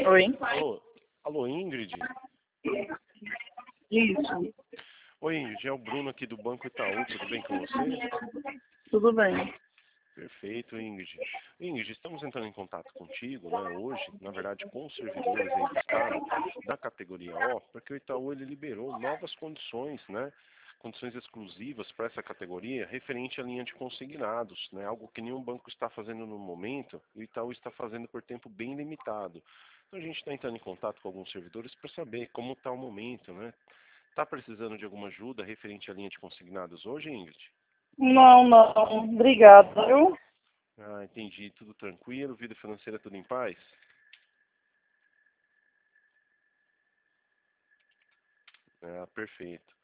Oi. Alô, Ingrid? Isso. Oi, Ingrid, é o Bruno aqui do Banco Itaú, tudo bem com você? Tudo bem. Perfeito, Ingrid. Ingrid, estamos entrando em contato contigo, né, hoje, na verdade, com os servidores aí do Estado, da categoria O, porque o Itaú ele liberou novas condições, né, condições exclusivas para essa categoria, referente à linha de consignados, né, algo que nenhum banco está fazendo no momento, e o Itaú está fazendo por tempo bem limitado. Então a gente está entrando em contato com alguns servidores para saber como está o momento, né? Está precisando de alguma ajuda referente à linha de consignados hoje, Ingrid? Não, não. Obrigada, viu? Ah, entendi. Tudo tranquilo, vida financeira tudo em paz? Ah, perfeito.